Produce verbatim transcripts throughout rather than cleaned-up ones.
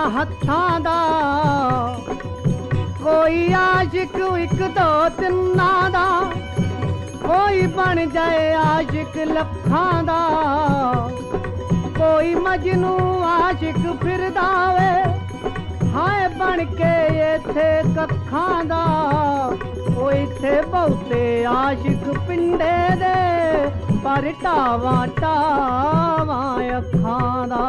हत्थां दा कोई आशिक एक दो तिन्ना दा कोई बन जाए आशिक लखां दा कोई मजनू आशिक फिरदा वे हाय बन के इत्थे कखां दा ओ इत्थे बहुते आशिक पिंडे दे पर टावा टावा अखां दा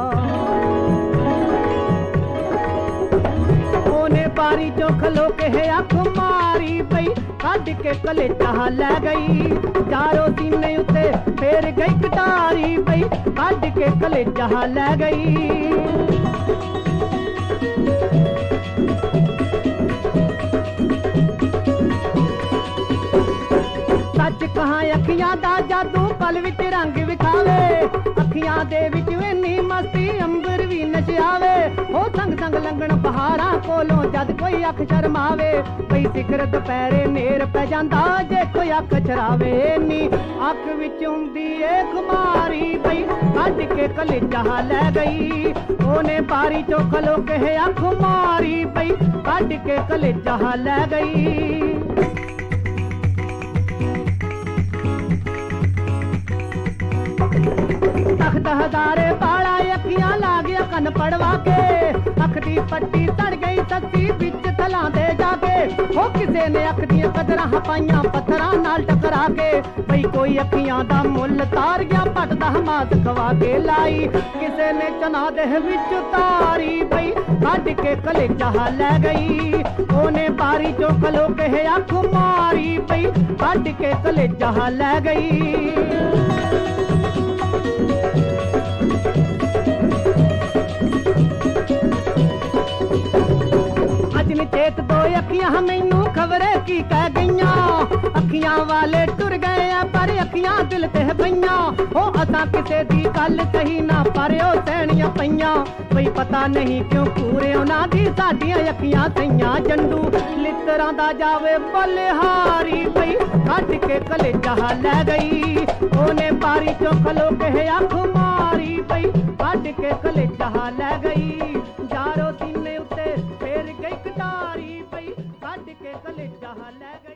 ओने बारी चो खलो के है अख मारी पई कट के कलेजा लै गई चारों सीने उत्ते फेर गई कटारी पई कट के कलेजा लै गई सच कहां अखियां दा जादू पल विच रंग विखावे अखियां दे विच इन्नी मस्ती अंबर भी नचावे हो संग संग लंघण पहाड़ा कोलों जद कोई अख शर्मावे पई सिखर दुपहरे नेर पै जांदा जे कोई अख चरावे नी अख विच हुंदी ए खुमारी पई कट के कलेजा लै गई ओने बारी चो खलो के अख मारी पई कट के कलेजा लै गई तख्त हजारे पाड़ा अखियां ला गया कन पड़वा के अख दी पट्टी सड़ गई सच्ची बिच थलां दे जाके हो किसे ने अख दी कदरां पाइयां पत्थरां नाल टकरा के भई कोई अखियां दा मुल तार गया पट दा मास खवा के लाई किसे ने चना दे विच तारी भई कट के कलेजा लै गई ओने बारी चो खलो के अख मारी भई कट के कलेजा लै गई चेत दो अखियां मैनू खबरे की कह गईयां अखियां वाले टुर गए पर अखियां दिल ते पईयां ओ असां किसे दी गल सही ना पर ओ सहणियां पईयां भई पता नहीं क्यों पूरे उन्हां दी साडियां अखियां सईयां जंडू लितरां दा जावे बलिहारी भई कट के कलेजा लै गई ओने बारी चो खलो के अख मारी भई कट के कलेजा लै गई जारो सीने उत्ते फेर गई कटारी पई कट के कलेजा लै गई।